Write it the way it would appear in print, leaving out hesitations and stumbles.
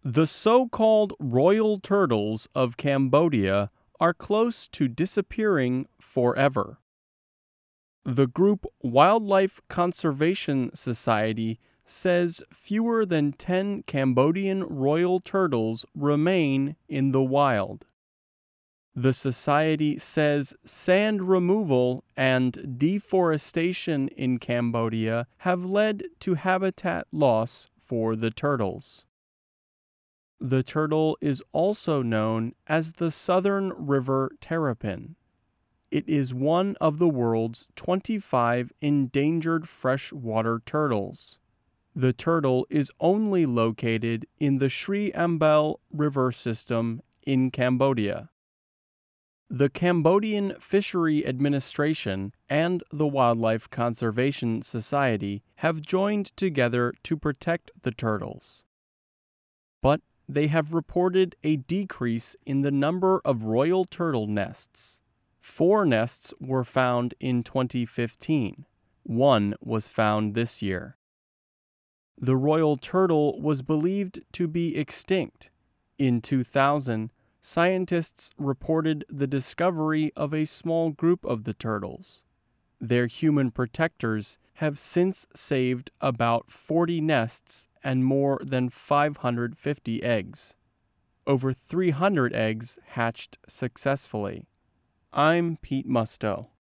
The so-called royal turtles of Cambodia are close to disappearing forever. The group Wildlife Conservation Society says fewer than 10 Cambodian royal turtles remain in the wild. The society says sand removal and deforestation in Cambodia have led to habitat loss for the turtles. The turtle is also known as the Southern River terrapin. It is one of the world's 25 endangered freshwater turtles. The turtle is only located in the Sri Ambel River system in Cambodia. The Cambodian Fishery Administration and the Wildlife Conservation Society have joined together to protect the turtles. But they have reported a decrease in the number of royal turtle nests. 4 nests were found in 2015. 1 was found this year. The royal turtle was believed to be extinct. In 2000, scientists reported the discovery of a small group of the turtles. Their human protectors have since saved about 40 nests and more than 550 eggs. Over 300 eggs hatched successfully. I'm Pete Musto.